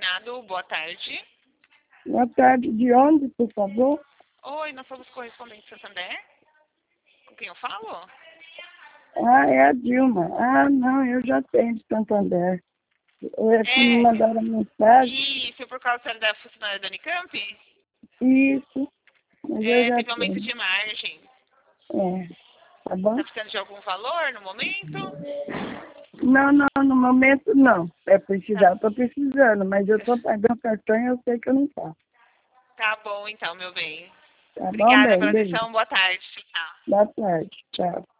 Combinado, boa tarde. Boa tarde. De onde, por favor? Oi, nós somos correspondentes Santander. Com quem eu falo? Ah, é a Dilma. Ah, não, eu já tenho de Santander. Me mandaram mensagem. Isso, por causa da funcionária da Unicamp? Isso, mas eu já Teve aumento tenho. de margem. É, tá bom? Tá precisando de algum valor no momento? Não, no momento não. É Tá, precisar, estou precisando, mas eu estou pagando cartão e eu sei que eu não faço. tá bom então, meu bem. Tá bom, Obrigada bem? pela Beijo. atenção, boa tarde. Tchau. Boa tarde. Tchau.